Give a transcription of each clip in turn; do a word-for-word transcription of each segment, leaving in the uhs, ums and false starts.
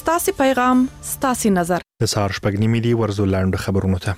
ستاسي پیغام ستاسي نظر. د سهار شپږ نیمې دی ورزو لاندې خبرونه ته.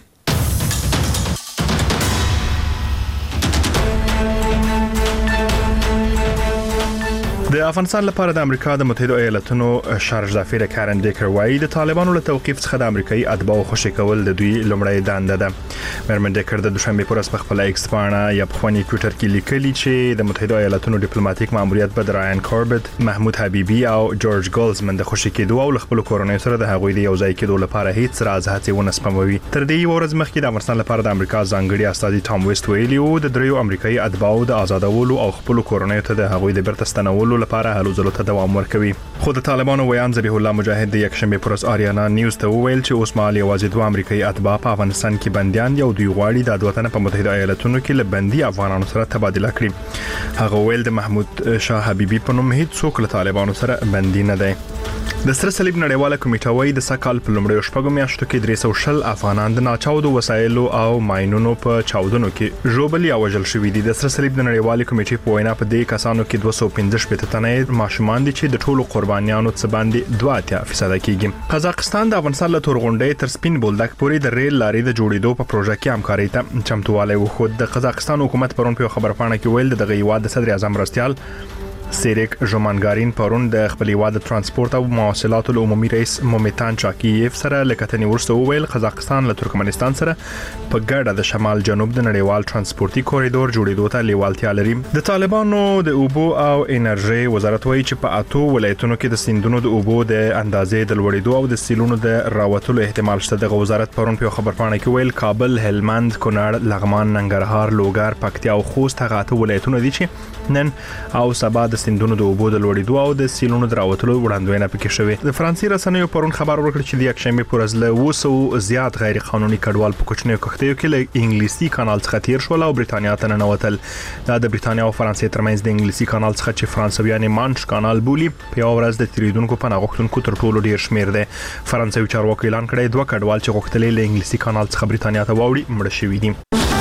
د افغانستان لپاره د امریکا د متحده ایالاتونو شارج دافیر کارن ډیکر وايي د طالبانو له توقيف څخه د امریکایي اتباعو خوشي کول د دوی لومړی دنده ده. مرمن ډیکر د دوشنبه پر ورځ په خپل ایکس باندې یا په خونی ټوئیټر کې لیکلي چې د متحده ایالاتونو ډیپلوماټیک ماموریت به د رایان کوربت، محمود حبیبي او جورج ګولزمن د خوشي کېدو او خپل کورنۍ سره د هغوی د یوځای کېدو لپاره هیڅ راز هڅه ونه سپموي. تر دې ورځ مخکې د افغانستان لپاره د امریکا ځانګړي استازي ټام ویسټ ویلي وو د دریو امریکایي اتباعو د آزادولو او خپل کورنۍ ته د هغوی د بیرته ستنولو لپاره هلو ځلو ته دوام ورکوي. خو د طالبانو ویان ذبیح الله مجاهد د یکشنبه پر ورځ آریانا نیوز ته وویل چې اوس مهال یوازې دوه امریکایي اتباع په افغانستان کې بنديان یو دوی غواړي د وطن په متحده ایالاتونو کې له بندي افغانانو سره تبادله کړي. هغه ویل د محمود شاه حبیبي په نوم هیڅ څوک له طالبانو سره بندي نه دی. د سره صلیب نړیواله کمیټه وايي د سکهال په لومړیو شپږو میاشتو کې درې سوه شل افغانان د ناچاودو وسایلو او ماينونو په چاودنو کې ژوبل یا وژل شوي دي. د سره صلیب د نړیوالې کمیټې په وینا په دې کسانو کې دوه سوه پنځه شپږ تنه ماشومان دي چې د ټولو قربانیانو څخه باندې دوه اتیا فیصد کېږي. قزاقستان د افغانستان له تورغونډې تر سپین بولدک پورې د ریل لارې د جوړېدو په پروژه کې همکاري ته چمتووالی وښود. د قزاقستان حکومت پرون په خبرپاڼه کې ویل د هیواد د صدر اعظم مرستیال سیریک ژومانګارین پرون د خپل هیواد ترانسپورت او مواصلات عمومي رئیس مومیتان چاکییف سره لکتنې ورسته ویل قزاقستان له ترکمنستان سره په ګډه د شمال جنوب د نړیوال ترانسپورتي کوریډور جوړېدو ته لیوالتیا لري. د طالبانو د اوبو او انرژي وزارت وایي چې په اتو ولایتونو کې د سیندونو د اوبو د اندازې د لوړېدو او د سیلونو د راوتلو احتمال شته. د وزارت پرون په خبرپاڼه کې ویل کابل، هلمند، کونړ، لغمان، ننګرهار، لوګر، پکتیا او خوست هغه اتو ولایتونه دي چې نن او سبا د سیندونو د اوبو د لوړېدو او د سیلونو د راوتلو وړاندوینه پکې شوې. د فرانسې رسنیو پرون خبر ورکړ چې د یکشنبه پر ورځ له اوه سوه زیات غیر قانوني کډوال په کوچنیو کښتیو کې له انګلیسي کانال څخه تیر شول او برېټانیا ته ننوتل. دا د برېټانیا او فرانسې ترمنځ د انګلیسي کانال څخه چې فرانسویان مانش کانال بولي په یو ورځ د تیریدونکو په نغښتونکو تر ټولو ډیر شمیر دی. فرانسوي چارواکو اعلان کړی دوه کډوال چې غوښتل له انګلیسي کانال څخه برېټانیا ته واوړي مړه شوي دي.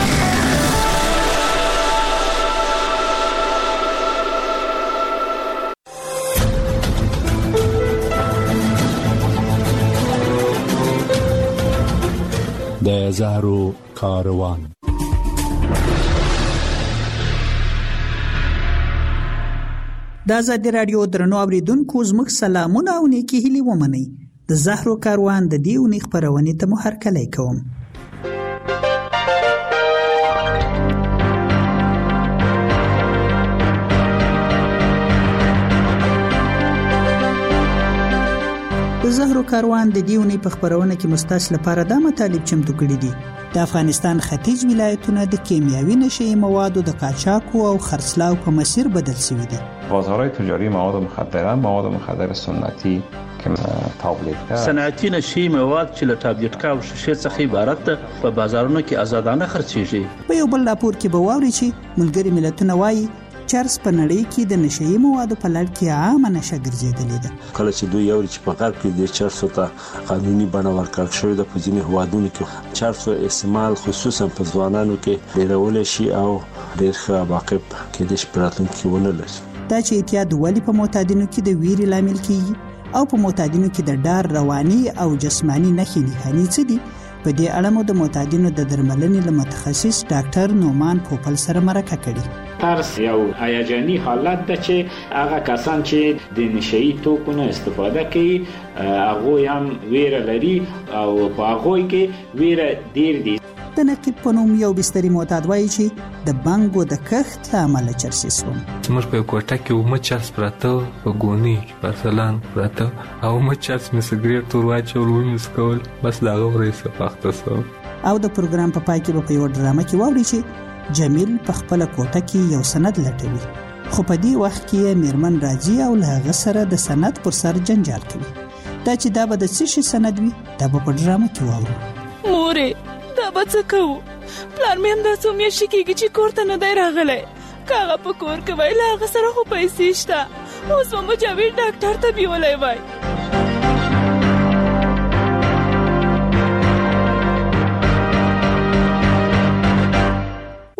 د زهرو کاروان. د آزادي رادیو درنو اوریدونکو زموږ سلامونه او نیکی هیلې ومنئ. د زهرو کاروان د دې اونۍ خپرونې ته مو هرکلی کوم. د زهرو کاروان د دې اونۍ په خپرونه کې مستاس لپاره دا مطالب چمتو کړي دي. د افغانستان ختیځ ولایتونه د کیمیاوي نشئی موادو د قاچاقو او خرڅلاو په مسیر بدل شوي دي. بازارهای تجاری مواد مخدره، مواد مخدر سنتی که تابلیتکا صنعتی نشئی مواد چې له تابلیتکا او شیشې څخه عبارت ده په بازارونو کې آزادانه خرڅېږي. په یو بل راپور کې به واوري چې ملګری ملتونه وایي چرس په نړۍ کې د نشئی موادو په لړ کې عامه نشه ګرځېدلې ده. کله چې دوی یو چې په غرب کې د چرسو ته قانوني بڼه ورکړل شوې ده، په ځینې هیوادونو کې چرسو استعمال خصوصا په ځوانانو کې ډېرول شي او ډېر ښه عواقب کېدای شي په راتلونکي کې ونه لري. دا چې اعتیاد ولې په معتادینو کې د ویرې لامل کیږي او په معتادینو کې د ډار رواني او جسمانی نښې نښانې څه دي، په دې اړه مو د معتادینو د درملنې له متخصص ډاکټر نومان پوپل سره مرکه کړې. ترس یو هیجاني حالت ده چې هغه کسان چې د نشئی توکو نه استفاده کوي هغه هم ویره لري او په هغه کې ویره ډیر دي. د نقیب په نوم یو بستري معتاد وایي چې د بنګو د کښت له امله چرسي سوم. موږ په کوټه کې اومه چرس پراته په ګونی کې پرسلان پراته او اومه چرس مې سګریټ ور واچول ومې سکول بس دا غوړې سپاخته سو. او د پروګرام په پای کې په یو ډرامه کې واوري چې جمیل په خپل کوټه کې یو سند لټوي، خو په دې وخت کې میرمن راځي او له هغه سره د سند پر سر جنجال کوي. دا چې دا به د څه شي سند وي دا به په ډرامه کې واورو. مورې دا به څه کوو؟ پلار مې همداسې ومیاشتې کېږي چې کور ته نه دی راغلی. که هغه په کور کې وای له هغه سره خو پیسې شته، اوس به مجاور ډاکټر ته بیولی وای.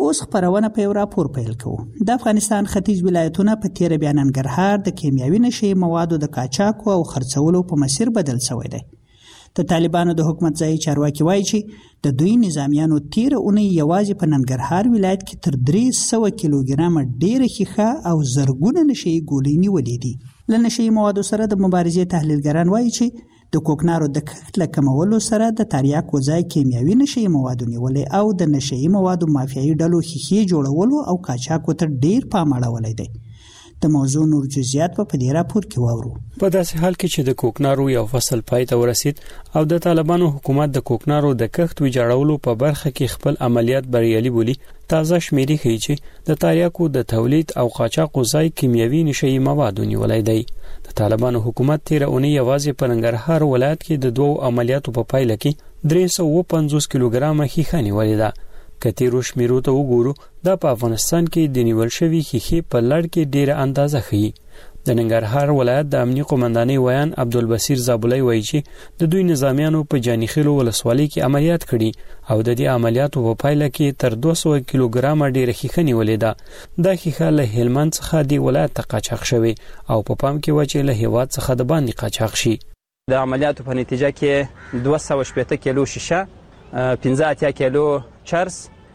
اوس خبرونه په یو راپور پیل کوو. د افغانستان ختیځ ولایتونه په تیر بیا ننګرهار د کیمیاوي نشي موادو د قاچاق او خرڅولو په مسیر بدل شوی دی. د طالبانو د حکومت ځای چارواکي وایي چې د دوی نظامیانو تیر اونۍ یوازې په ننګرهار ولایت کې تر درې سوه کیلوګرامه ډیره ښیښه او زرګونه نشي ګولۍ نیولې دي. له نشي موادو سره د مبارزې تحلیلګران وایي چې د کوکنارو د کښت له کمولو سره د تریاکو ځای کیمیاوي نشي موادو نیولې او د نشي موادو مافیایي ډلو ښیښې جوړولو او قاچاقو ته ډیر پام اړولی دی. د موضوع نور جزئیات په دې راپور کې واورو. په داسې حال کې چې د کوکنارو یو فصل پای ته ورسید او د طالبانو حکومت د کوکنارو د کښت ویجاړولو په برخه کې خپل عملیات بریالي بولي، تازه شمیرې ښیي چې د تریاکو د تولید او قاچاقو ځای کیمیاوي نشي موادو نیولای دی. د طالبانو حکومت تیر اونۍ یوازې په ننګرهار ولایت کې د دوو عملیاتو په پایله کې درې سوه اووه پنځوس کیلوګرامه ښیښه نیولې ده. که تیرو شمیرو ته وګورو، دا په افغانستان کې د نیول شوي ښیښې په لړ کې ډیره اندازه ښیي. د ننګرهار ولایت د امنیه قومندانۍ ویان عبدالبصیر زابلی وایي چې د دوی نظامیانو په جانیخیلو ولسوالۍ کې عملیات کړي او د دې عملیاتو په پایله کې تر دوه سوه کیلوګرامه ډیره ښیښه نیولې ده. دا ښیښه له هلمند څخه د ولایت ته قاچاق شوې او په پام کې وه چې له هیواد څخه د باندې قاچاق شي. د عملیاتو په نتیجه کې دوه سوه شپېته کیلو شیشه، پنځه اتیا کیلو چرس،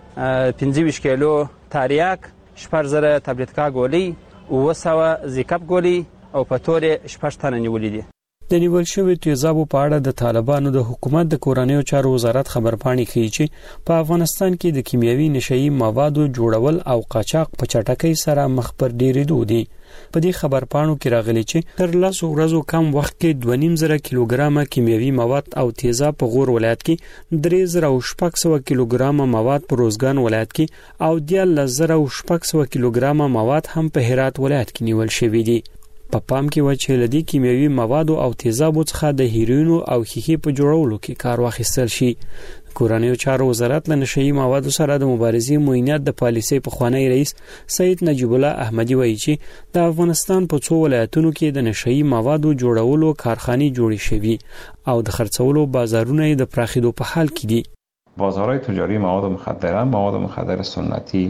پنځه ویشت کیلو تریاک، شپږ زره تابلیتکا ګولۍ، اووه سوه زیکپ ګولۍ او په تورې شپږ تنه نیولي دي. د نیول شوي تیزابو په اړه د طالبانو د حکومت د کورنیو چارو وزارت خبرپاڼې ښیي چې په افغانستان کې د کیمیاوي نشي موادو جوړول او قاچاق په چټکۍ سره مخ پر ډیریدو دي. په دې خبرپاڼو کې راغلي چې تر لسو ورځو کم وخت کې دوه نیم زره کیلوګرامه کیمیاوي مواد او تیزاب په غور ولایت کې، درې زره او شپږ سوه کیلوګرامه مواد په روزګان ولایت کې او دیارلس زره او شپږ سوه کیلوګرامه مواد هم په هرات ولایت کې نیول شوي دي. په پام کې و چې له دې کیمیاوي موادو او تیزابو څخه د هیروینو او ښیښې په جوړولو کې کار واخیستل شي. کورنیو چارو وزارت له نشي موادو سره د مبارزې معینات د پالیسۍ پخوانی رئیس سید نجیب الله احمدي وایي چې د افغانستان په څو ولایتونو کې د نشي موادو جوړولو کارخانې جوړې شوي او د خرڅولو بازارونه یې د پراخېدو په حال کې دي. بازارهای تجاری مواد مخدره، مواد مخدر سنتی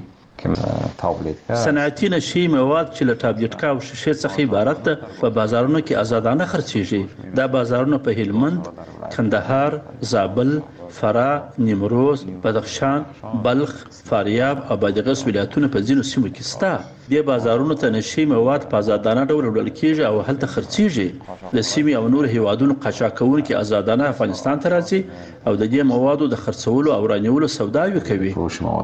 صنعتي نشي مواد چې له تابلیتکا او شیشې څخه عبارت ده په بازارونو کې آزادانه خرڅېږي. دا بازارونه په هلمند، کندهار، زابل، فراه، نیمروز، بدخشان، بلخ، فاریاب او بادغیس ولایتونه په ځینو سیمو کې شته. دې بازارونو ته نشي مواد په آزادانه ډول وړل کېږي او هلته خرڅېږي. د سیمې او نور هیوادونو قاچاقونکي آزادانه افغانستان ته راځي او د دې موادو د خرڅولو او رانیولو سوداوي کوي.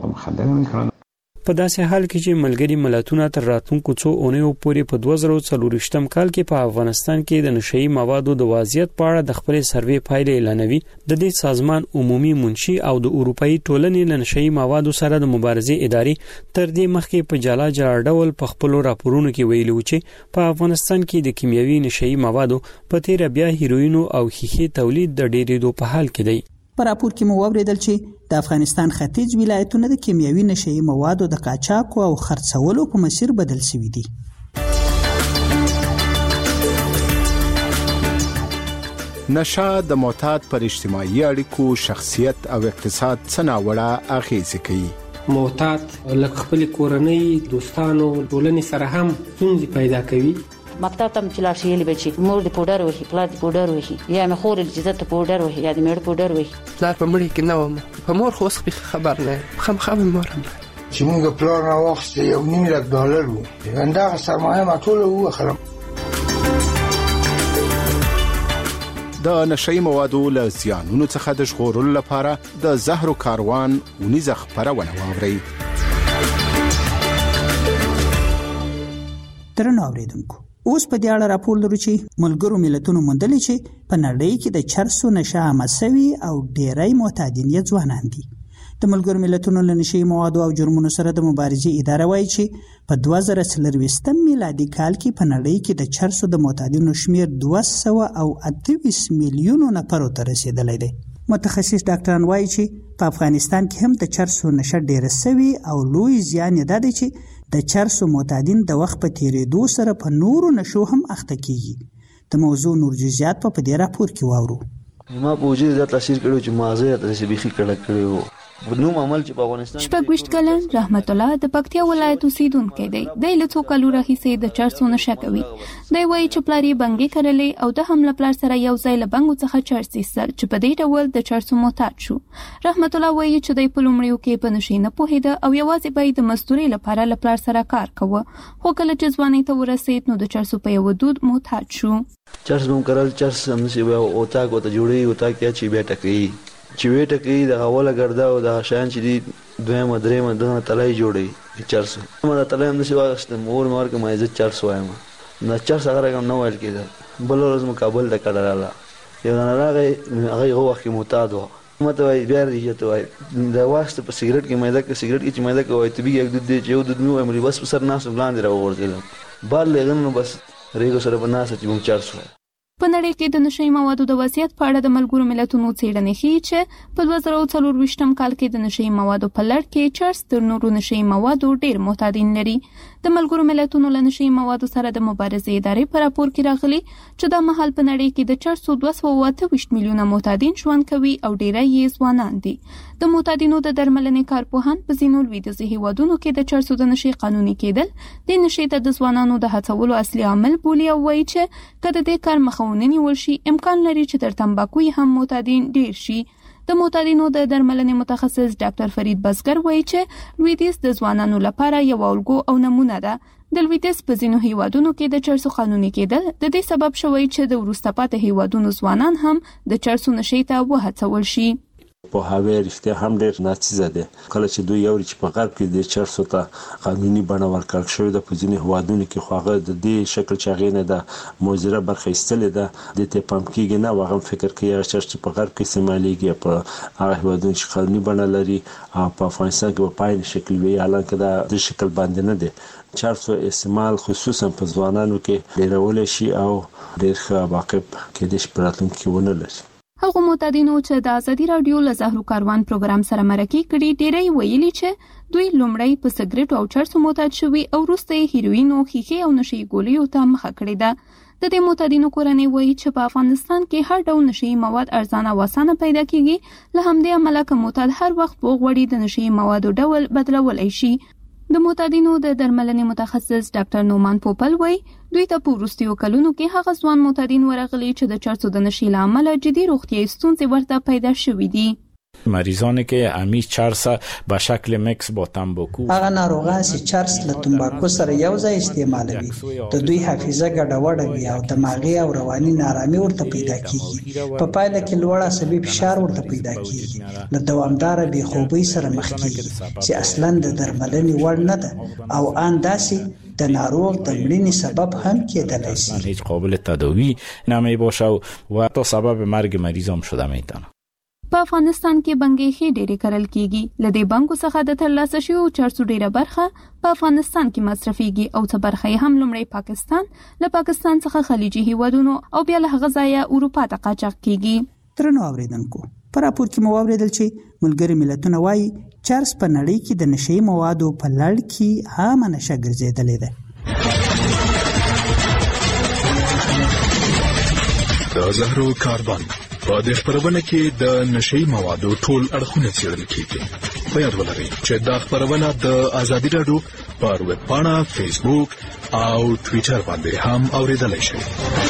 په داسې حال کې چې ملګري ملتونه تر راتلونکو څو اونیو پورې په دوه زره څلورویشتم کال کې په افغانستان کې د نشي موادو د وضعیت په اړه د خپل سروې پایلې اعلانوي، د دې سازمان عمومي منشي او د اروپאי ټولنې له نشي موادو سره د مبارزې ادارې تر دې مخکې په جلا جلا ډول په خپل راپورونو کې ویلي و چې په افغانستان کې د کیمیاوي نشي موادو په تیر بیا هیروینو او ښیښې تولید د ډیریدو په حال کې دی. په راپور کې مو واوریدل چې د افغانستان ختیځ ولایتونه د کیمیاوي نشي موادو د قاچاق او خرڅولو په مسیر بدل شوي دي. نشه د معتاد پر اجتماعي اړیکو، شخصیت او اقتصاد څه ناوړه اغیزې کوي. معتاد لکه خپل کورنۍ، دوستانو، ټولنې سره هم ستونزې پیدا کوي. مکتب ته چې لاړ شي یلی بچي مور د پودر وهي، پلار د پودر وهي، یا مې خور د جزت پودر وهي، یا د مېړه پودر وهي. پلار په مړي کې نه وم، په مور خو اوس خبر نه خامخا مې مور هم چې موږ پلار نه واخیست یو نیم لک ډالر و، همدغه سرمایه ما ټوله ووخلم. د نشي موادو له زیانونو څخه د ژغورلو لپاره د زهرو کاروان ونیزه خپرونه واورئ. درنو اوریدونکو، اوس په دې اړه راپور لرو چې ملګرو ملتونو موندلې چې په نړۍ کې د چرسو نشه عامه شوي او ډیری معتادین یې ځوانان دي. د ملګرو ملتونو له نشي موادو او جرمونو سره د مبارزې اداره وایي چې په دوه زره څلرویشتم میلادي کال کې په نړۍ کې د چرسو د معتادینو شمیر دوه سوه او اته ویشت میلیونو نفرو ته رسیدلی دی. متخصص ډاکټران وایي چې په افغانستان کې هم د چرسو نشه ډیره شوي او لوی زیان یې دا دی چې د چرسو معتادین د وخت په تیریدو سره په نورو نشو هم اخته کیږي. د موضوع نور جزئیات په دې راپور کې واورو. ما په وجود دا تاثیر کړو چې مازه د سبيخي کړه کړو نو عمل چې په افغانستان شپږ کلن رحمت الله د پکتیا ولایت اوسیدونکی دی. د له څو کالو راهیسې د چرسو نشه کوي. دی وایي چې پلار یې بنګې کړلې او د هم له پلار سره یو ځای له بنګو څخه چرس ایستل چې په دې ډول د چرسو محتاج شو. رحمت الله وایي چې دی په لومړیو کې په نشې نه پوهېده او یوازې به د مزدورۍ لپاره له پلار سره کار کوه، خو کله چې ځوانۍ ته ورسېد نو د چرسو په یو دود محتاج شو. چرس بم کرل چرس هم نشي او تا کو ته جوړي او تا کې چې بیٹه کوي چې ویټه کوي د اوله ګردا او د شان چې دی دویمه درېمه دغه تلای جوړي چرسو ما د تلای هم نشي واغستم اور مار کې ما عزت چرسو وایم نه چرس هغه کوم نو ویل کېده. بل ورځ مقابل د کډراله یو نه راغی هغه یو وخت معتاد و مته وای بیا ریږي ته وای د واسطه په سیګریټ کې مېده کې سیګریټ کې چې مېده کوي ته به یک د دې یو د نو امري بس په سر ناس ولاندې راوړل بار لګنو بس ریګو سره په ناس چې مون چرسو. په نړۍ کې د نشهیي موادو د وضعیت په اړه د ملګرو ملتونو څېړنې ښیي چې په دوه زره څلرویشتم کال کې د نشهیي موادو په لړ کې چرس تر نورو نشهیي موادو ډېر معتادین لري. د ملګرو ملتونو له نشهیي موادو سره د مبارزې ادارې په راپور کې راغلي چې دا مهال په نړۍ کې د چرسو دوه سوه اته ویشت میلیونه معتادین ژوند کوي او ډېری یې ځوانان دي. د معتادینو د درملنې کارپوهان په ځینو لویدیځو هېوادونو کې د چرسو د نشې قانوني کېدل د نشې ته د ځوانانو د هڅولو اصلي عامل بولي او وایي چې که د دې کار مخه ونیول شي امکان لري چې تر تمباکو هم معتادین ډېر شي. د معتادینو د درملنې متخصص ډاکټر فرید بزګر وایي چې لویدیځ د ځوانانو لپاره یو الګو او نمونه ده. د لویدیځ په ځینو هېوادونو کې د چرسو قانوني کېدل د دې سبب شوی چې د وروسته پاتې هېوادونو ځوانان هم د چرسو نشې ته وهڅول شي. په هاوی رښتیا هم ډېر ناڅیزه ده کله چې دوی یو چې په غرب کې د چرسو ته قانوني بڼه ورکړل شوې ده. په ځینې هوادونو کې خو هغه د دې شکل چې هغې نه د موزره برخه ایستلې ده د ته پام کېږي نه هغه فکر کوي چرس چې په غرب کې استعمالیږي په هغه هوادونو چې قانوني بڼه لري او په افغانستان کې په پای شکل وي حالانکه دا د شکل باندې نه ده. چرسو استعمال خصوصا په ځوانانو کې ډېرول شي او ډېر ښه عواقب کېدای شي په راتلونکي کې ونه لري. هغه معتادینو چې د ازادي رادیو له زهرو کاروان پروګرام سره مرکه کړي ډېری ویلي چې دوی لومړی په سګریټ او چرسو معتاد شوي او وروسته یې هیروین او ښیښې او نشهیي ګولیو ته مخه کړې ده. د دې معتادینو کورنۍ وایي چې په افغانستان کې هر ډول نشهیي مواد ارزانه او اسانه پیدا کیږي. له همدې امله که معتاد هر وخت وغواړي د نشهیي موادو ډول بدلولی شي. د معتادینو د درملنې متخصص ډاکټر نومان پوپل وایي دوی ته په وروستیو کلونو کې هغه ځوان معتادین ورغلي چې د چرسو د نشې له امله جدي روغتیایي ستونزې ورته پیدا شوې دي. مریضانی که همی چرس به شکل مکس با تنباکو هغه ناروغان چې چرس له تنباکو سره یو ځای استعمالوي د دوی حافظه ګډوډه وي او دماغي او رواني نارامي ورته پیدا کیږي. په پایله کې لوړ عصبي فشار ورته پیدا کیږي. له دوامداره بې خوبۍ سره مخ کیږي چې اصلا د درملنې وړ نه ده او ان داسې د ناروغ د مړینې سبب هم کېدلی شي. هیڅ قابل تداوی نمی باشه و تا سبب مرگ مریض هم شده میتونه. په افغانستان کې بنګې ډېرې کرل کیږي. له دې بنګو څخه د ترلاسه شویو چرسو ډېره برخه په افغانستان کې مصرفيږي او څه برخه یې هم لومړی پاکستان له پاکستان څخه خلیجي هیوادونو او بیا له هغه ځایه اروپا ته قاچاق کیږي. ترنو اوریدونکو په راپور کې مو اوریدل چې ملګری ملتونه وایي چرس په نړۍ کې د نشهیي موادو په لړ کې عامه نشه ګرځېدلې ده. د زهرو کاربن په دې خبرونه کې د نشهیي موادو ټول اړخونه څېړل کیږي. په یاد ولرئ چې دا خبرونه د ازادي رادیو پر ویب پاڼه، فیسبوک او ټوئیټر باندې هم اوریدلای شئ.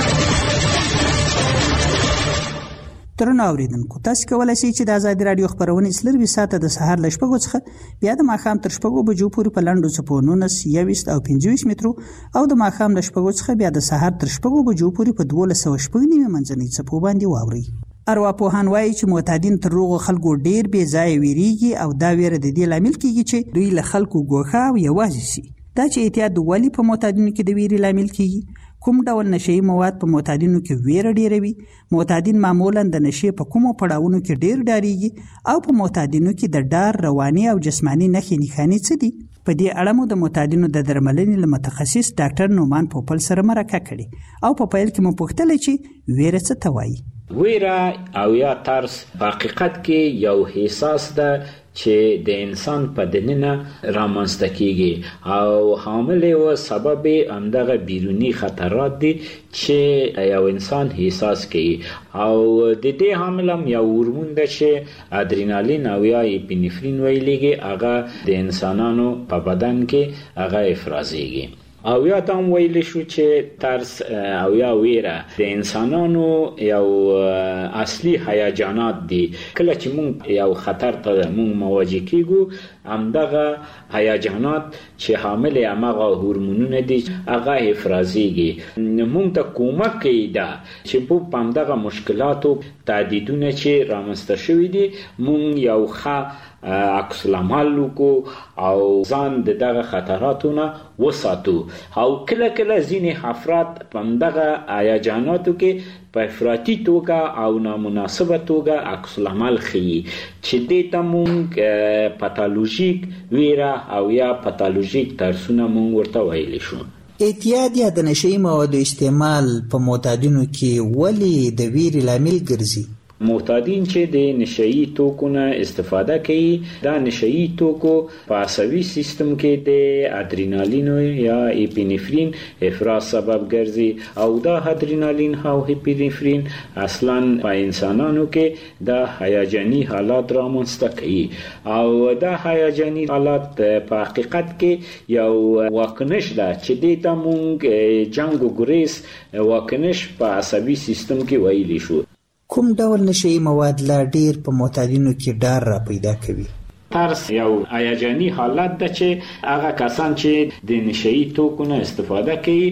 ترنو اوریدونکو تاسو کولای شئ چې د ازادي رادیو خبرونه سلروي ساعته د سهار ل شپږو څخه بیا د ماښام تر شپږو بجو پورې په لاندو څپو نولس یویشت او پنځه ویشت مترو او د ماښام ل شپږو څخه بیا د سهار تر شپږو بجو پورې په دولس سوه شپږ نیمه منځنۍ څپو باندې واورئ. ارواپوهان وایي چې معتادین تر روغو خلکو ډیر بې ځایه ویریږي او دا ویره د دې لامل کیږي چې دوی له خلکو ګوښه او یوازې شي. دا چې احتیاط ولې په معتادینو کې د ویرې لامل کیږي؟ کوم ډول نشهیي مواد په معتادینو کې ویره ډیروي؟ معتادین معمولا د نشې په کومو پړاوونو کې ډیر ډاریږي او په معتادینو کې د ډار رواني او جسماني نښې نښانې څه دي؟ په دې اړه مو د معتادینو د درملنې له متخصص ډاکټر نومان پوپل سره مرکه کړې او په پیل کې مو پوښتل چې ویره څه ته وایي. ویره او یا ترس په حقیقت کې یو احساس ده چې د انسان په دننه رامنځته کیږي او حامل او سبب همدغه بیرونی خطرات دي چې یو انسان احساس کوي او د دې حامل هم یو هورمون ده چې ادرینالین او یا اپینفرین ویلېږي، هغه د انسانانو په بدن کې هغه افرازېږي. او یا دا ویل شو چې ترس او یا ویره د انسانانو یو اصلي هیجانات دي. کله چې موږ یو خطر ته موږ مواجه کیږو، همدغه هیجانات چې حامل هغه هورمونونه دي هغه افرازېږي. موږ ته کومک کوي دا چې په همدغه مشکلاتو تعدیدونه چې رامنځته شوي دي موږ یو ښه عکس العمل وکړو او ځان د دغه خطراتو نه وساتو. او کله کله ځینې افراد په همدغه هیجاناتو کې په افراطي توګه او نامناسبه توګه عکس العمل ښیي چې دې ته موږ پاتالوژیک ویره او یا پاتالوژیک ترسونه موږ ورته ویلی شو. اعتیاد یا د نشهیي موادو استعمال په معتادینو کې ولې د ویرې لامل ګرځي؟ معتادین چې د نشهیي توکو نه استفاده کوي، دا نشهیي توکو په عصبي سیستم کې د ادرینالین یا اپینفرین افراز سبب ګرځي او دا ادرینالین او اپینفرین اصلا په انسانانو کې دا هیجاني حالات رامنځته کوي او دا هیجاني حالات په حقیقت کې یو واکنش ده چې دې ته مونږ جنگ و ګریز واکنش په عصبي سیستم کې ویلی شو. کوم ډول نشهیي مواد لا ډیر په معتادینو کې ډار را پیدا کوي؟ ترس یو هیجاني حالت ده چې هغه کسان چې د نشهیي توکو نه استفاده کوي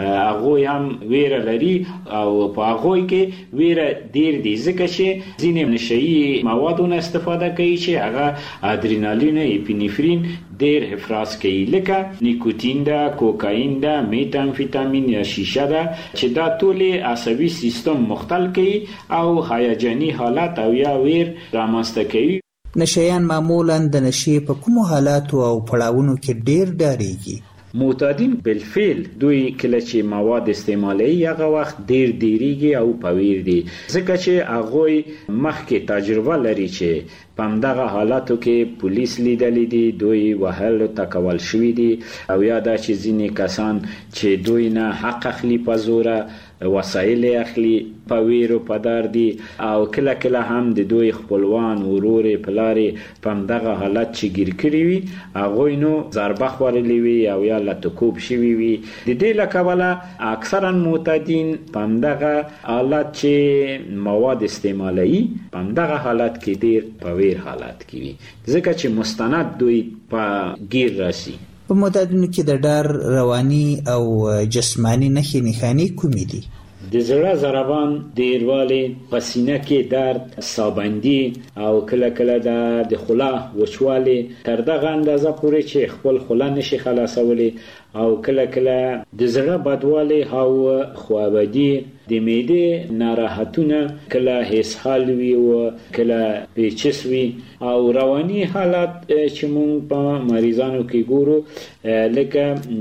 هغه هم ویره لري او په هغه کې ویره ډیر دي ځکه چې ځینې نشهیي موادو نه استفاده کوي چې هغه ادرینالین اپینفرین ډیر افراز کوي، لکه نیکوتین ده، کوکاین ده، میتامفیتامین یا شیشه ده چې دا ټول عصبي سیستم مختل کوي او هیجاني حالت او یا ویر رامنځته کوي. نشهیان معمولا د نشې په کومو حالاتو او پړاوونو کې ډیر ډاریږي؟ معتادین بالفعل دوی کله چې مواد استعمالوي هغه وخت ډیر ډیریږي او پویر دي ځکه چې هغه مخکې تجربه لري چې په همدغه حالاتو کې پولیس لیدلې دي، دوی وهل تکول شوي دي او یا دا چې ځینې کسان چې دوی نه حق اخلي په زوره وسایل اخلي په ویرو په دار دي او کله کله هم د دوی خپلوان ورورې پلارې په همدغه حالت چې ګیر کړي وي هغوی نو ضربه خوړلې وي او یا لتکوب شوي وي. د دې له کبله اکثرا معتادین په همدغه حالت چې مواد استعمالوي په همدغه حالت کې ډیر په ویر حالت کې وي ځکه چې مستند دوی په ګیر راسي. په معتادینو کې د ډار رواني او جسمانی نښې نښانې کومې دي؟ د زړه ضربان، ډیروالی، په سینه کې درد، سابندي او کله کله د خوله وچوالی تر دغه اندازه پورې چې خپل خوله نشي خلاصولی او کله کله د زړه بدوالی او خوابدي، د معدې ناراحتونه، کله اسهال وي او کله پیچس وي او رواني حالات چې مونږ په مریضانو کې ګورو لکه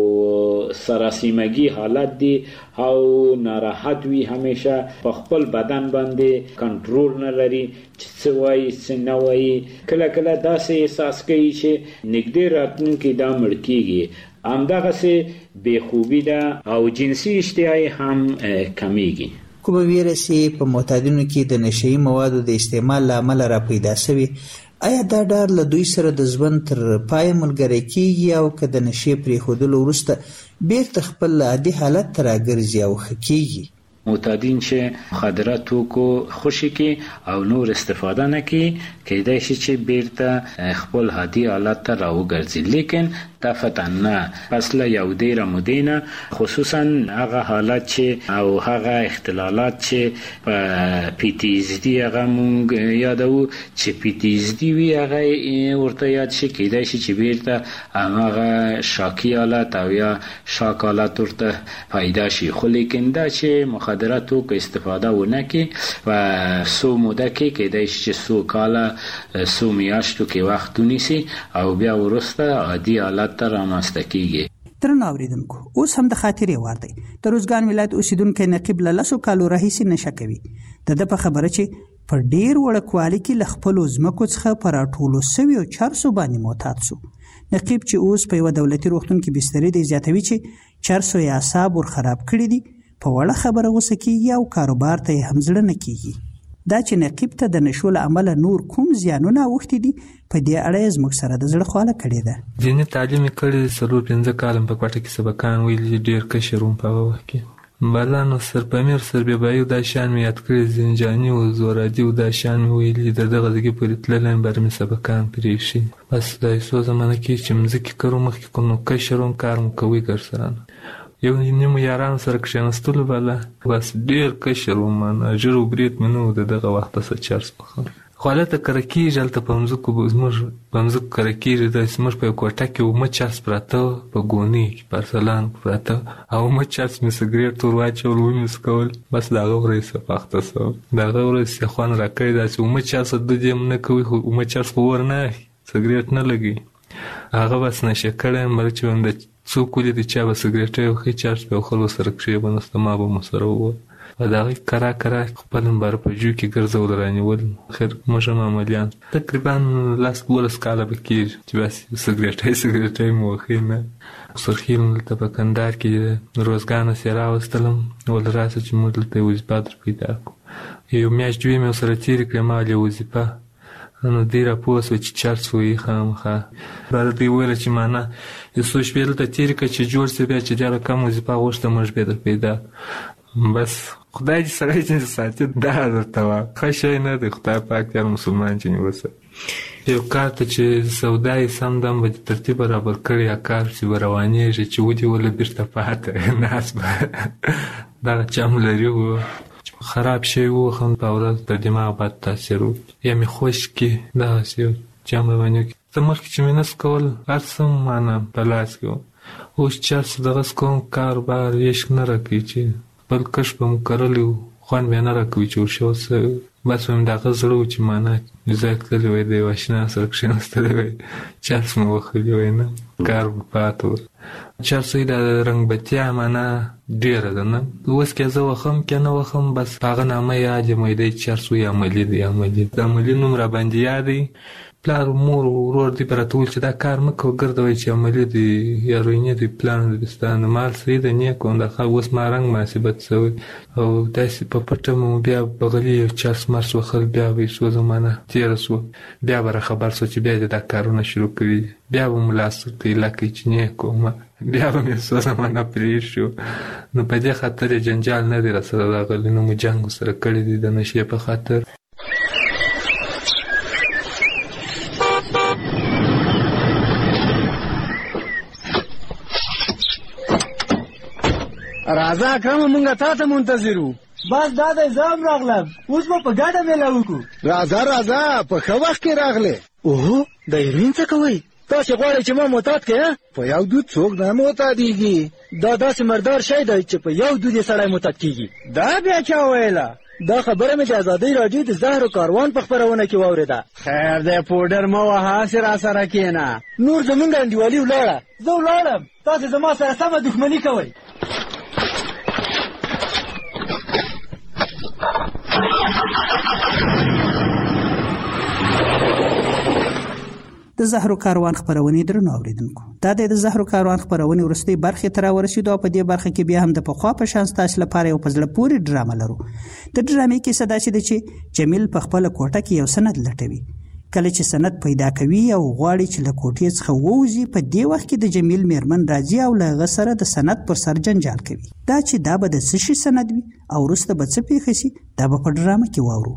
یو سراسیمګي حالت دی او ناراحت وي، همیشه په خپل بدن باندې کنټرول نه لري چې څه وایي څه نه وایي، کله کله داسې احساس کوي چې نږدې راتلونکي دا مړ کیږي. همدغسې بېخوبي ده او جنسي اشتهایی هم کمیږي. کومه ویره چې په معتادینو کې د نشهیي موادو د استعمال له امله را پیدا شوي، آیا دا ډار له دوی سره د ژوند تر پایه ملګری کیږي او که د نشې پرېښودلو وروسته بیرته خپل عادي حالت ته راګرځي او ښه کیږي؟ معتادین چې مخدره توکو خوشي کې او نور استفاده نه کوي کېدای شي چې بیرته خپل عادي حالت ته راوګرځي، لیکن دفعتا نه پس له یو ډیره مودې نه خصوصا هغه حالت چې او هغه اختلالات چې په پی ټي ایس ډي هغه مونږ یادو چې پی ټي ایس ډي وي هغه ورته یاد شي کېدای شي چې بیرته هغه شاکي حالت او یا شاک حالت ورته پیدا شي. خو لیکن دا چې مخدره توکو استفاده ونه کړي و سو موده کې کېدای شي چې سو کاله سو میاشتو کې وخت ونیسي او بیا وروسته عادي حالت ته رامنځته کیږي. درنو اوریدونکو، اوس هم د خاطرې وار دی. د روزګان ولایت اوسیدونکی نقیب له لسو کالو راهیسې نشه کوي. د ده په خبره چې په ډیر وړوکوالي کې له خپلو ځمکو څخه په راټولو سویو چرسو باندې معتاد سو. نقیب چې اوس په یوه دولتي روغتون کې بسترې دی زیاتوي چې چرسو یې اعصاب ور خراب کړي دي، په وړه خبره غوسه کېږي او کاروبار ته یې هم زړه نه کېږي. دا چې نقیب ته د نشو له امله نور کوم زیانونه اوښتي دي، په دې اړه یې زموږ سره د زړه خواله کړې ده. دیني تعلیم یې کړی، څلور پنځه کاله په کوټه کې سبقان ویلي، ډېر کشر وم په هغه وخت کې. بالا نو سرپمیر سربیبایي دا شیان مې یاد کړي، زنجاني و زورادي و دا شیان مې ویلي، د دغه ځګې پورې تللی بر مې سبقان پرې ایښي. بس دا یې څو زمانه کې چې مځکې کرو مخکې کوم نو کشر وم، کار مو کوي ګرسره نه یو نیمو یارانو سره کښېنستلو بالا بس ډېر کشر وم، ژر و برید مې نه و د دغه وخته څه چرس پخوم. خو هلته کره کېږي، هلته په مځکو زموږ په مځکو کره کېږي، داسې زموږ په یو کوټه کې اومه چرس پراته په ګونۍ کې په ارسلان پراته، او اومه چرس مې سګرېټ ور واچول ومې څکول، بس د هغه ورځې څه پاخته سوم. د هغه ورځې څه خوند راکړی، داسې اومه چرس دود یې هم نه کوي، خو اومه چرس خو ور نه اخلي، سګرېټ نه لګوي. هغه بس نشه کړی یم، بل چې وم د څوک ولیدي چا به سګرېټ وخي، چرس به یو خلکو سره کښېناسته، ما به مو سره ووهل. په د هغې کرا کرا خپل مباره په جو کې ګرځول رانیول. خیر موږ هم عملیان تقریبا لس دولس کاله به کېږي چې بس سګرېټۍ سګرېټۍ مو وخي نه. سرخیل دلته په کندهار کې روزګان سې راوستلم، ول راسه چې موږ دلته یې وظیفه در پیدا کړو. یو میاشت دوې مې ورسره تېرې کړې، ما ولې وظیفه نو دی را پوه سوه چې چرس وایي خامخا. بعد دوی ویله چې معنا یو څو شپې دلته تېرې کړه چې جوړ سې، بیا چې ډېره کم وظیفه غوښته موږ بیا در پیدا. بس خدای دې سړی چې ساتي دا درته وه، ښه شی نه دی، خدای پاک دې هر مسلمان چې نیوسه. یو کار ته چې سودا یې سم دم به دې ترتیب برابر کړی، یا کار چې به روانېږي چې ودې وله بېرته پاته ناست به دغه چم لري و خراب شی ووخم، په ورځ د دماغ بد تاثیر و، یا مې خوش کړي دغسې یو جام روانې وکړي. څه مخکې چې مې نس کول هر څه معنا په لاس کې و، اوس چرس دغسې کوم کاروبار عشق نه راکوي چې خپل کښت به مو کرلی و، خوند بیا نه راکوي چې ورشه څه بس وایم د هغه زړه و چې معنا ځای تللی وی، د یو اشنا سره کښېنستلی وی، چرس مو وهلي وی، نه کار به پاته و. چرس وایي دا رنګبتیا معنا ډېره ده، نه اوس که زه وخم که نه وخم، بس په هغه نامه یاد یم وایي دی چرس وایي عملي دی عملي د عملي نوم راباندې یاد دی. پلار مور ورور دې به راته ویل چې دا کار مه کوه، ګرده وایي چې عملي دی یا روینې دی پلان دی ستا د مال صحیح ده نیک و دا اوس ما رنګ مناسبت شوی، او داسې په پټه مو بیا بغلي یو چرس مرس وخل، بیا به یې څو زمانه تېره شوه، بیا به راخبر شو چې بیا دې دا کارونه شروع کړي، بیا به مو لاس ورته ایله کوي چې نیک ومه، بیا به مې څو زمانه پرې شو. نو په دې خاطر یې جنجال نه دی راسره راغلی، نه مو جنګ ورسره کړی دی د نشې په خاطر. راځه اکرمه مونږ تا ته منتظر وو. بس دا دی زه هم راغلم، اوس به په ګډه میله وکړو. راځه راځه په ښه وخت کې راغلې. اوهو د هیروین څه کوئ؟ تاسې غواړئ چې ما معتاد کړې؟ په یو دود څوک نه معتادېږي. دا داسې مردار شی دی چې په یو دود یې سړی معتاد کېږي. دا بیا چا ویله؟ دا خبره مې د ازادۍ راډیو د زهرو کاروان په خپرونه کې واورېده. خیر دی پوډر مه وهه، هسې راسره کښېنه. نور زمونږ انډیوالي ولاړه، زه ولاړم، تاسې زما سره سمه دښمني کوئ. د زهرو کاروان خپرونې درنو اوریدونکو، دا د زهرو کاروان خپرونې وروستۍ برخې ته راورسېدو، او په دې برخه کې بیا هم د پخوا په شان ستاسو لپاره یو په زړه پورې ډرامه لرو. د ډرامې کیسه داسې ده چې جمیل په خپله کوټه کې یو سند لټوي. کله چې سند پیدا کوي او غواړي چې له کوټې څخه ووځي، په دې وخت کې د جمیل میرمن راځي او له هغه سره د سند پر سر جنجال کوي. دا چې دا به د څه شي سند وي او وروسته به څه پېښه شي، دا به په ډرامه کې واورو.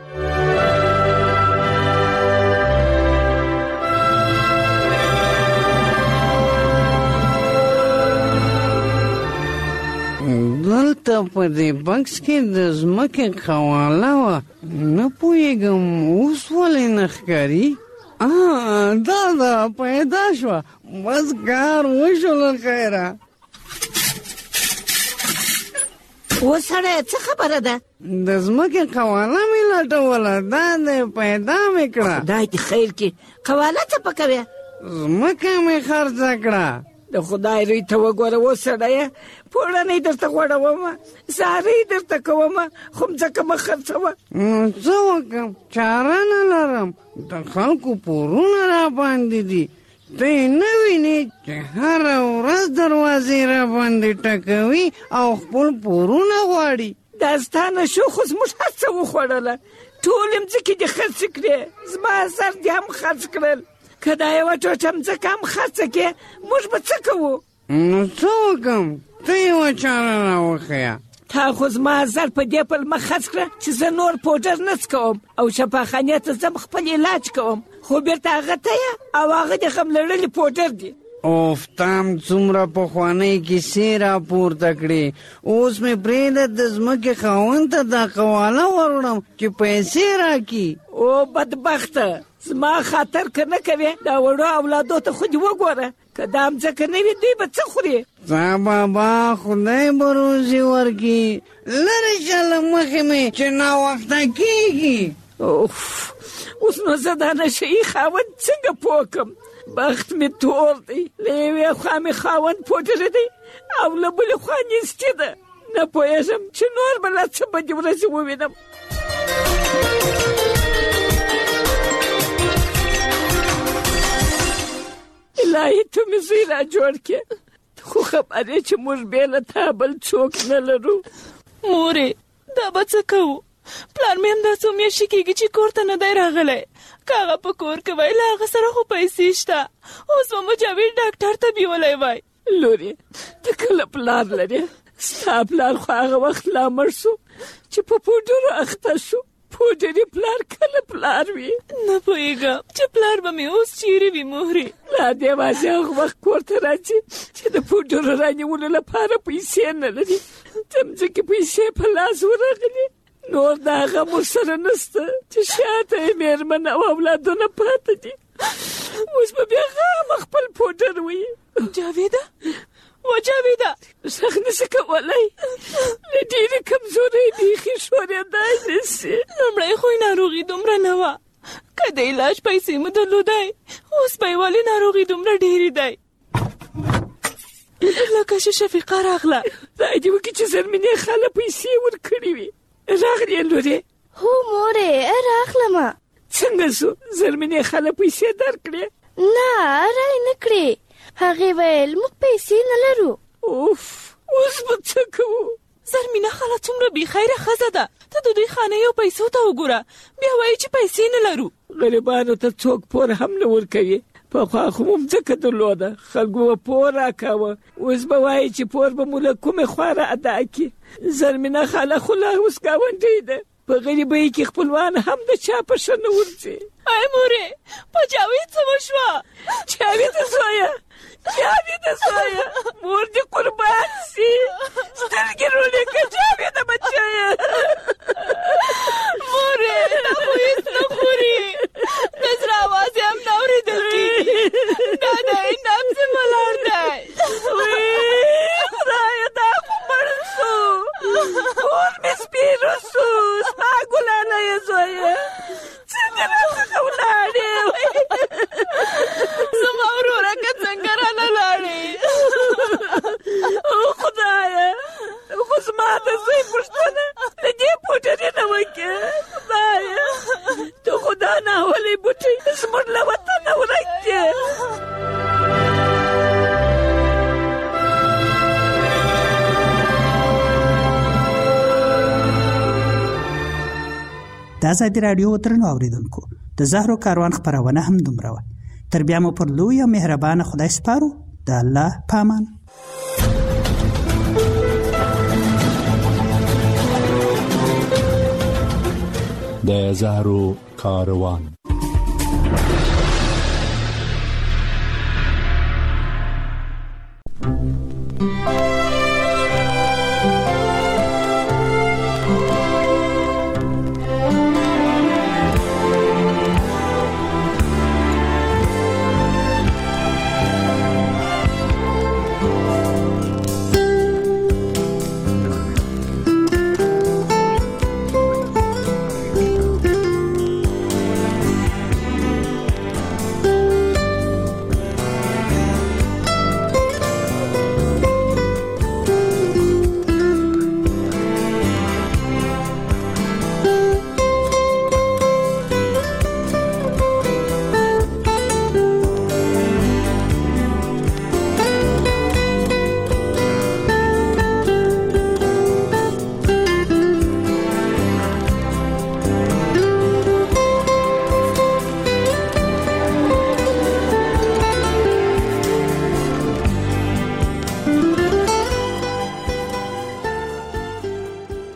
دلته په دې بکس کې د ځمکې قواله وه، نه پوهېږم اوس ولې نه ښکاري. دا ده پیدا شوه، بس کار وشو له خیره. اوس سړی څه خبره ده؟ د ځمکې قواله مې لټوله، دا دی پیدا مې کړه. خدای دې خیر کړي. قواله څه پکوې؟ ځمکه مې خرڅه کړه. د خدای ری ته وګوره وسړی پوړنې درته غوړوم ساري درته کوم خو ځکه ما خرڅوه څه وکم چاره نه لرم د خلکو پورونه را باندې دي ته نه وینې چې هره ورځ دروازې را باندې ټکوي او خپل پورونه غواړي دا ستانه شو خو زموږ هر څه وخوړله ټول مځکې دې خرڅ کړې زما سر دې هم خرڅ کړل که دا یوه ټوټه مځکه هم خرڅه کړې موږ به څه کوو نو څه وکم ته یوه چاره راوښیه تا خو زما زر په دې پلمه خرڅ کړه چې زه نور پوډر نه څکوم او شفاخانې ته ځم خپل علاج کوم خو بیرته هغه ته یې او هغه د غم لړلي پوډر دي اوف تام څومره پخوانۍ کیسې راپورته کړې اوس مې پرېږده د ځمکې خاوند ته دا قواله وروړم چې پیسې راکړي او بدبخته زما خاطر که نه کوې دا وړو اولادو ته خو دې وګوره که دا مځکه نه وي دوی به څه خوري تا بابا خدای به روزي ورکړي لرې شه له مخې مې چې ناوخته کېږي اوف اوس نو زه دا نشهیي خاوند څنګه پوه کړم بخت می تور دی له یوې خوا مې خاوند پوډر دی او له بلې خوا نیستي ده نه پوهېږم چې نور به لا څه بدې ورځې ووینم الهي ته مې زوی را جوړ کړې خو خبرې چې موږ بې له تا بل څوک نه لرو مورې دا به څه کوو پلار مې همدا څو میاشتې کېږي چې کور ته نه دی راغلی که هغه په کور کې وای له هغه سره خو پیسې شته اوس به مجاور ډاکټر ته بیولی وای لورې ته کله پلار لرې ستا پلار خو هغه وخت لا مړ شو چې په پوډرو اخته شو پوډري پلار کله پلار وي نه پوهېږم چې پلار به مې اوس چیرې وي مورې لا دې واځي هغه وخت کور ته راځي چې د پوډرو رانیولو لپاره پیسې نه لري ته مځکې پیسې په لاس ورغلي نور دا هغه مور سره نسته چې شاته یې مېرمن او اولادونه پاته دي اوس به بیا غامه خپل پوډر وي جاویده و جاویده غږ نشي کولی له ډېرې کمزورۍ بیخي ښورېدای نشي لومړی خو یې ناروغي دومره نه وه که د علاج پیسې مو درلودی اوس به یې ولې ناروغي دومره ډېرې دی لکه چې شفیقه راغله خدای دې وکړي چې زرمینې خاله پیسې ورکړې وي راغلې لورې هو مورې راغلمه څنګه شو زرمینې خاله پیسې درکړې نه رای نه کړې هغې ویل موږ پیسې نه لرو اوف اوس به څه کوو زرمینه خاله څومره بېخیره ښځه ده ته د دوی خانې او پیسو ته وګوره بیا وایي چې پیسې نه لرو غریبانو ته څوک پور هم نه ورکوي پخوا خو مو مځکه درلوده خلکو به پور راکاوه اوس به وایي چې پور به مو له کومې خوا را ادا کړي زرمینه خاله خو لا اوس ګاونډۍ ده په غریبۍ کې خپلوان هم د چا په ښه نه ورځي ای مورې په جاوید څه وشوه جاویده زویه جاویده زویه مور دې قربان سي سترګې رولې که جاویده بچیه مورې دا خو هېڅ نه خوري د زړه اواز یې هم نه اورېدل کېږي دا دی نبض یې ولاړ دی وی خدایه دا خو مړ شو کور مې سپېره شو ستا ګلانه یې زویه څنګه راڅخه ولاړې زما وروره که څنګه رانه لاړې او خدایه خو زما د زوی پوښتنه له دې پوډرې نه وکړې خدایه ته خو دا ناولې بوټی زموږ له وطنه ورک کړې د ازادي راډیو درنو اوریدونکو د زهرو کاروان خپرونه هم دومره وه تر بیا مو پر لوی او مهربانه خدای سپارو د الله پامان د زهرو کاروان